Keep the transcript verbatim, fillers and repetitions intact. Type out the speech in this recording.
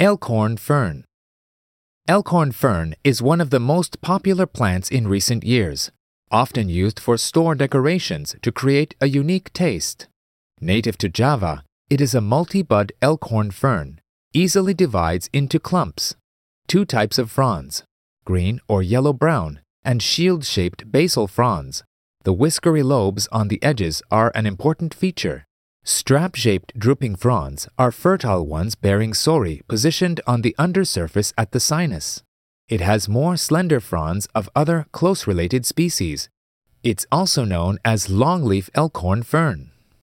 Elkhorn fern. Elkhorn fern is one of the most popular plants in recent years, often used for store decorations to create a unique taste. Native to Java, it is a multi-bud elkhorn fern, easily divides into clumps. Two types of fronds, green or yellow-brown, and shield-shaped basal fronds. The whiskery lobes on the edges are an important feature. Strap-shaped drooping fronds are fertile ones bearing sori positioned on the undersurface at the sinus. It has more slender fronds of other close-related species. It's also known as longleaf elkhorn fern.